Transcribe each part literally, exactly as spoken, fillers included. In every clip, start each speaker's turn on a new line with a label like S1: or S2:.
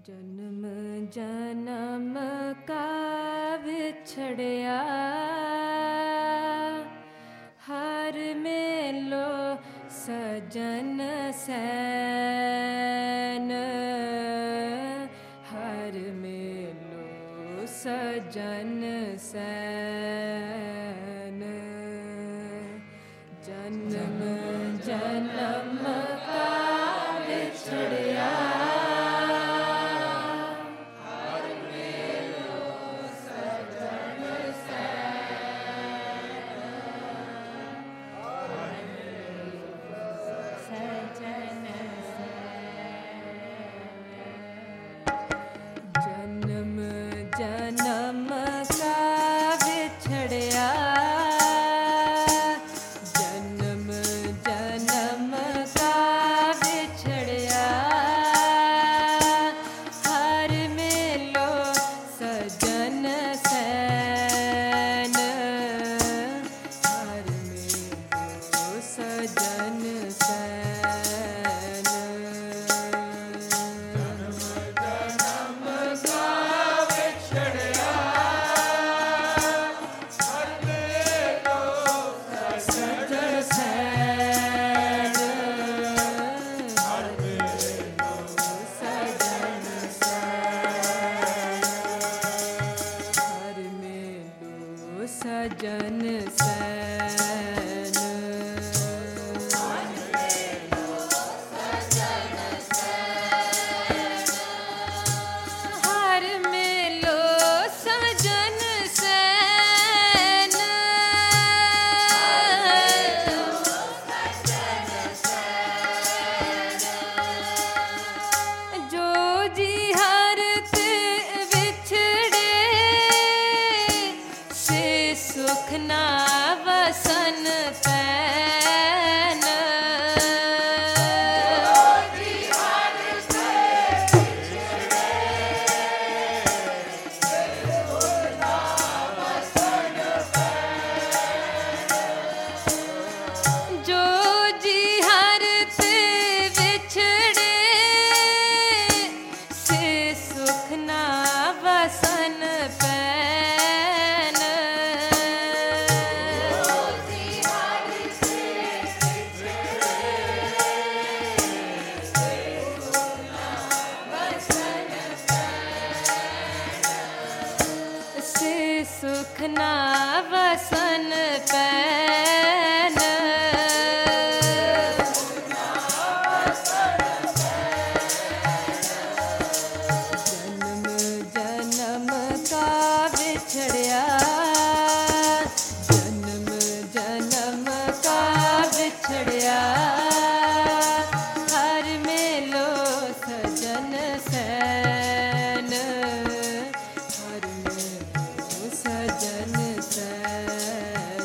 S1: जन्म जन्म का बिछड़िया हर मेलो सजन सैन, हर मेलो सजन सैन। जन्म जन्म का बिछड़िया जन्म का बिछड़िया जन्म जन्म का बिछड़िया हर मेलो सजन सैन, हर मेलो सजन सैन। सजन सैन हर मेलो सजन सैन, जो जी हर ते बिछड़े से सुख ना वसन पैन। जो जी हर ते बिछड़े से सुख ना वसन पैन। से सुख ना वसन पैन। जन्म जन्म का बिछड़िया जन्म जन्म का बिछड़िया हर मेलो सजन सैन, हर मेलो सजन सैन।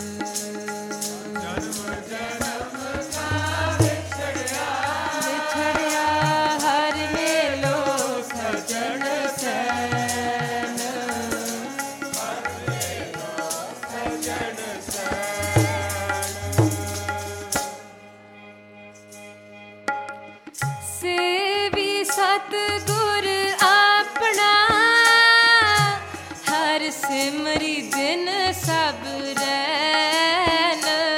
S1: जन्म जन्म का बिछड़िया बिछड़िया हर मेलो सजन सैन, हर मेलो सजन सैन। सेवी सतगुर अपना हर सिमरी दिन सब रैन।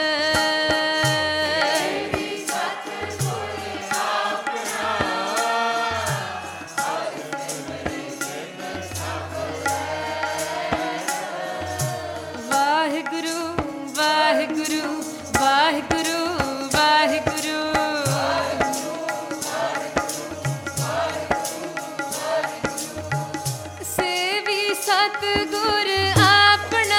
S1: वाहिगुरु वाहिगुरु वाहिगुरु वाहिगुरु सेवी सतगुर अपना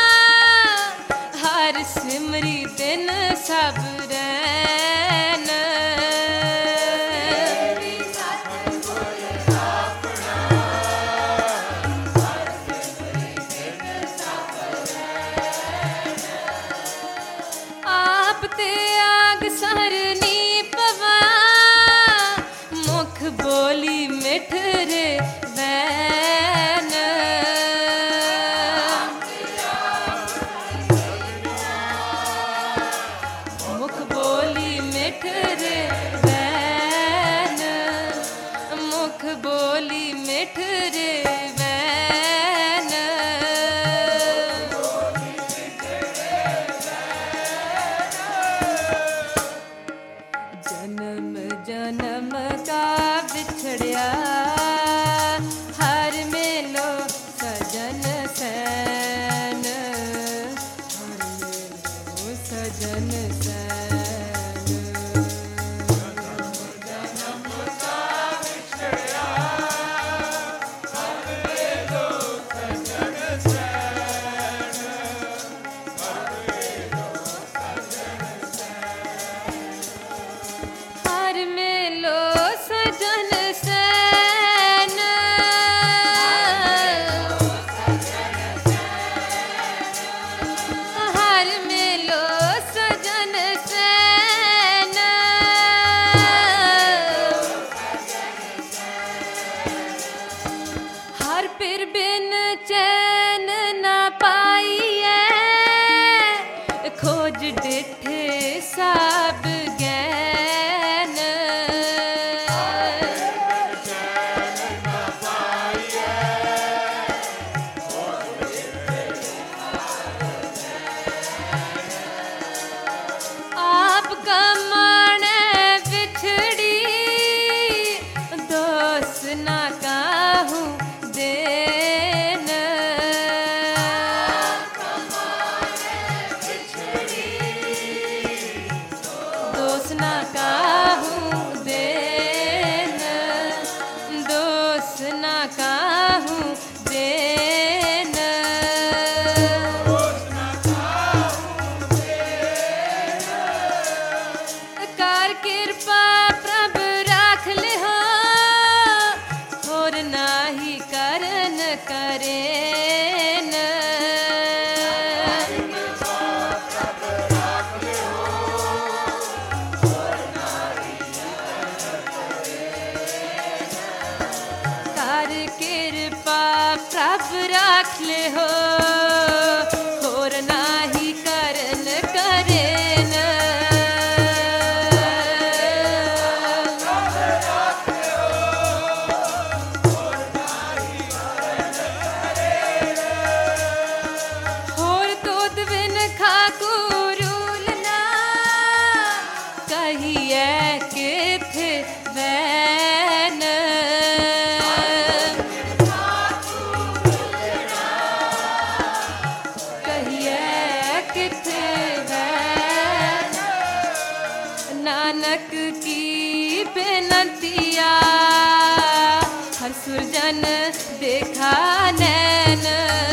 S1: हर सिमरी दिन सब रैन। आप ते आग सरनी पवा मुख बोली मिठ रे वैन। मुख बोली मिठ रे वैन, मुख बोली का बिछड़िया हर मेलो सजन सैन हर मेलो सजन सैन हर मेलो सजन सैन हर मेलो सजन सैन हर पिर बिन चैन न पाइए खोज डिठे सब गैन आप कमण बिछड़ी दोष न काहू देन दोष न काहू देन दोष न काहू देन कर कृपा प्रभ राख ले हो और नाही करन करेन कर कृपा प्रभ राख ले हो और नाही करन करेन होर दूध बिन खाकू रूल ना कहिए किथे वैन कहिए किथे वैन नानक की बेनतिया हर सुरजन देखा नैन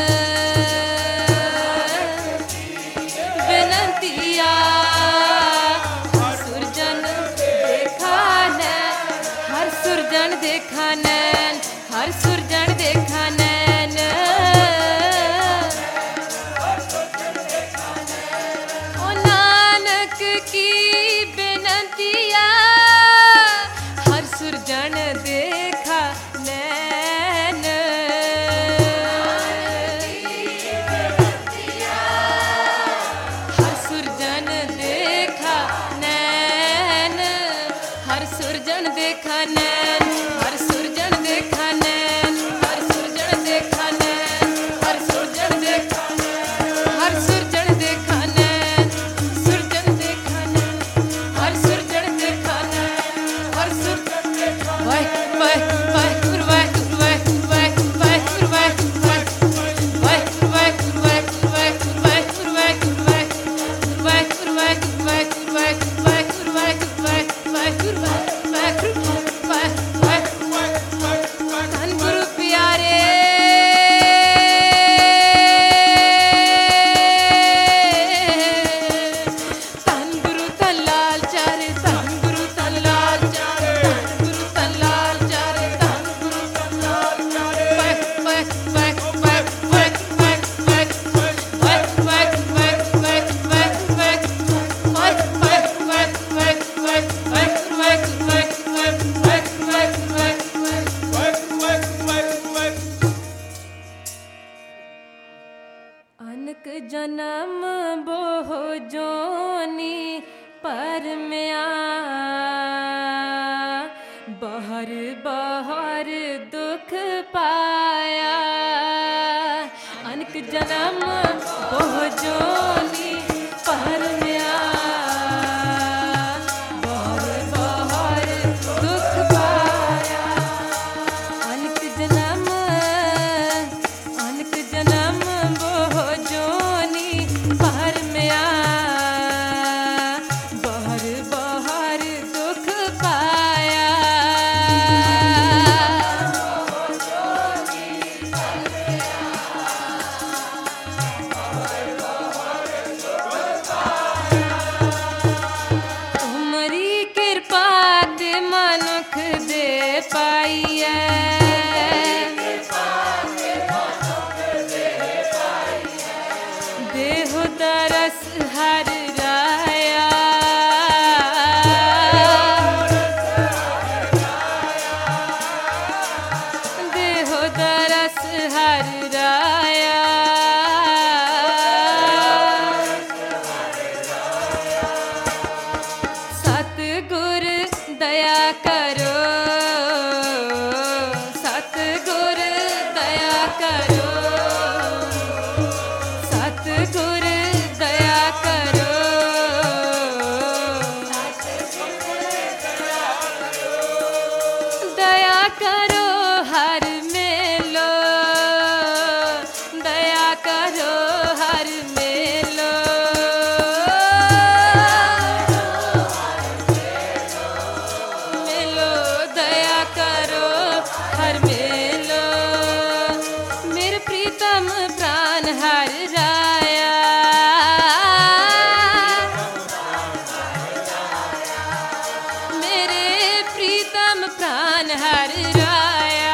S1: बेनतिया हर सुरजन देखा नैन हर सुरजन देखा नैन हर सुरजन देखा नैन ओ नानक की बेनतिया हर सुरजन देखा नैन हर सुरजन देखा नैन हर सुरजन देखा नैन हर सुरजन देखा नैन हर सुरजन देखा नैन हर सुरजन देखा नैन हर सुरजन देखा नैन सुरजन देखा नैन हर सुरजन देखा नैन हर सुरजन देखा वाह वाह वाह वाह वाह वाह वाह वाह धन गुरु प्यारे धन गुरु तलाल चारे धन गुरु तलाल चारे धन गुरु तलाल चारे धन गुरु तलाल चारे वाह वाह वाह वाह वाह वाह वाह वाह वाह वाह वाह अनक जन्म बोह जोनी पर म्या बहर बहर दुख पाया अनक जन्म बोह जोनी पर म्या बहर बहर दुख पाया पाइए देहो तरस हर राया देहो तरस हर राया सतगुर दया करो सतगुर दया करो सतगुर दया करो दया करो हर मेलो दया करो हर मेलो मेलो दया करो हर मेलो मेरे प्रीतम प्राण हर राया मेरे प्रीतम प्राण हर राया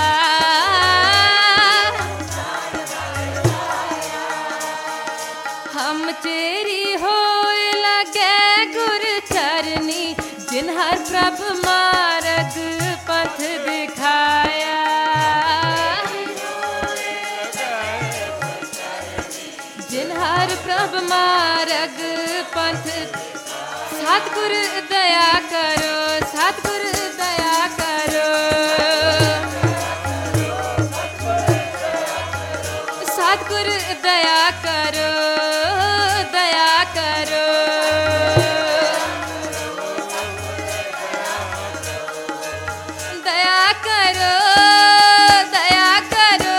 S1: हम चेरी होए लगे गुर चरनी जिन हर प्रभ मार्ग पथ दिखाया जिन हर प्रभ मार्ग पथ सतगुर दया करो सतगुर दया करो सतगुर दया करो दया करो दया करो दया करो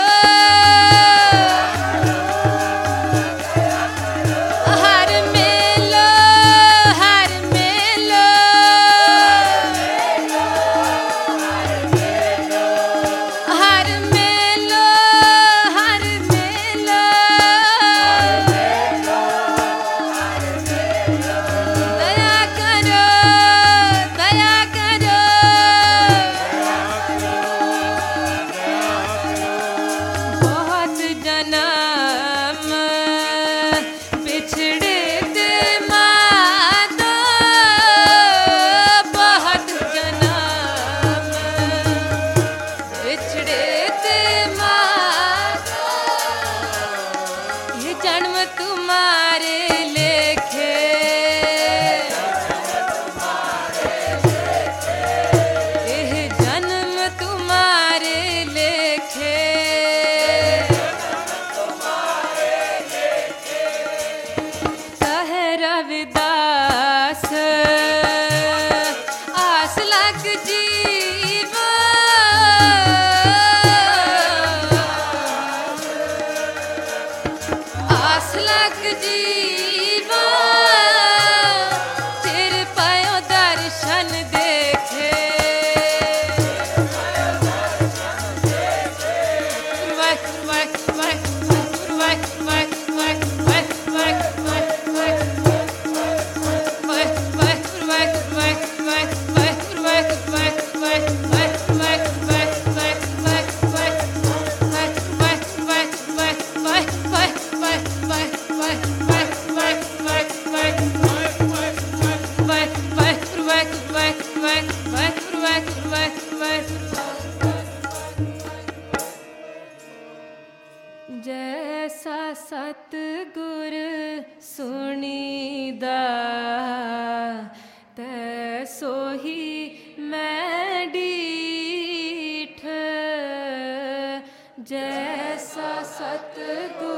S1: हर मेलो हर मेलो हर मेलो हर मेलो दया करो दया करो बहुत जन्म बिछड़े ते मातो बहुत जन्म बिछड़े ते मातो ये जन्म तुम्हारे लेखे यह जन्म तुम्हारे लेखे कहे रविदास आस लग जीवा आस लग जीवा तेरे पायो दर्शन देखे जैसा सतगुर सुनीदा तैसो ही मैं डीठ जैसा सतगुर